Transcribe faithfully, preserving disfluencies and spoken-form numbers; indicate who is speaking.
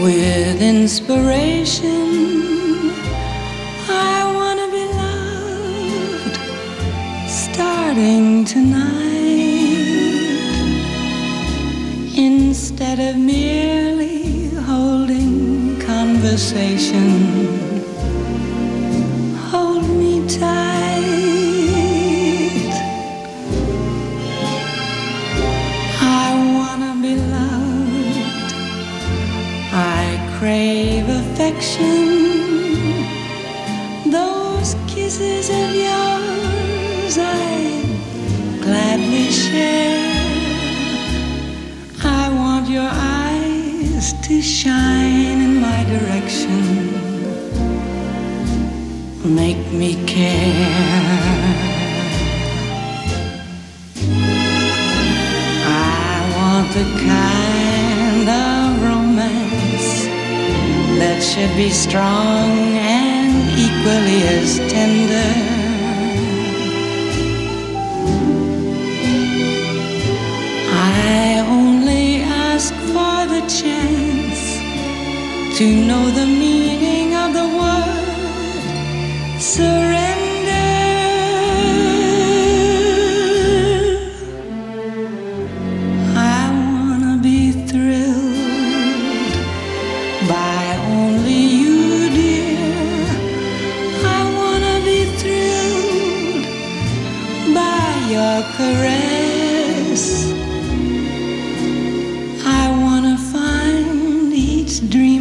Speaker 1: with inspiration. I wanna be loved starting tonight, instead of merely holding conversation. Hold me tight. I wanna be loved. I crave affection. Those kisses of yours I'd gladly share. I want your eyes to shine in my direction. Make me care. I want the kind of romance that should be strong and equally as tender. I only ask for the chance to know the meaning of the word surrender. I wanna be thrilled by only you, dear. I wanna be thrilled by your caress. I wanna find each dream